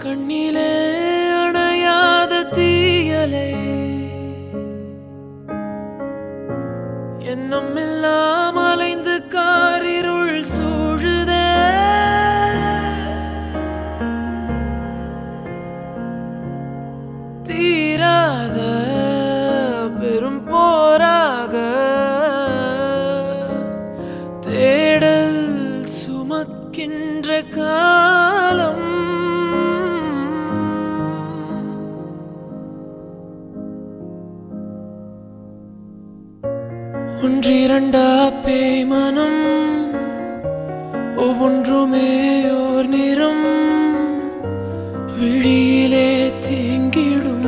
கண்ணிலே அணையாத தீயலை எண்ணமெல்லாம் அலைந்து காரிருள் சூழுதே. தீராத பெரும் போராக தேடல் சுமக்கின்ற காலம் ஒன்றிரண்டா பேமனம் ஒவ்வொன்றுமே ஓர் நிறம் விழியிலே தேங்கிடும்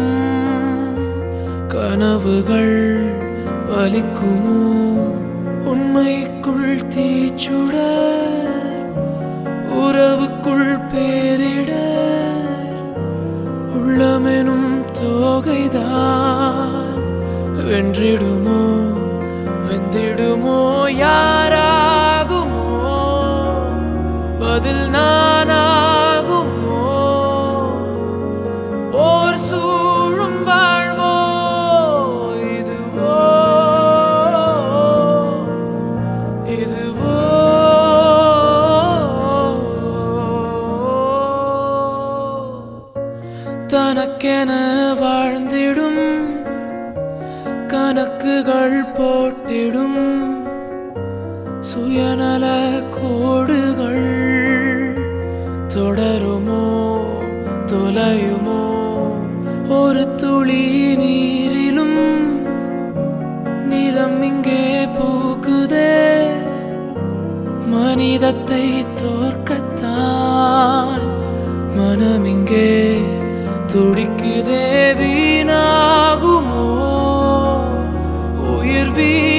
கனவுகள் பலிக்குமோ உண்மைக்குள் தீச்சுட உறவுக்குள் பேரிட உள்ளமெனும் தோகைதான் வென்றிடுமோ வெந்திடுமோ யாராகுமோ பதில் நானாகுமோ ஓர் சூழும் வாழ்வோ இதுவோ இதுவோ தனக்கென வாழ்ந்திடும் கணக்குகள் போட்டிடும் சுயநல கோடுகள் தொடருமோ தொலையுமோ ஒரு துளி நீரிலும் நிலம் இங்கே பூக்குதே மனிதத்தை தோற்கத்தான் மனம் இங்கே துடிக்குதே வீணாகுமோ உயிர்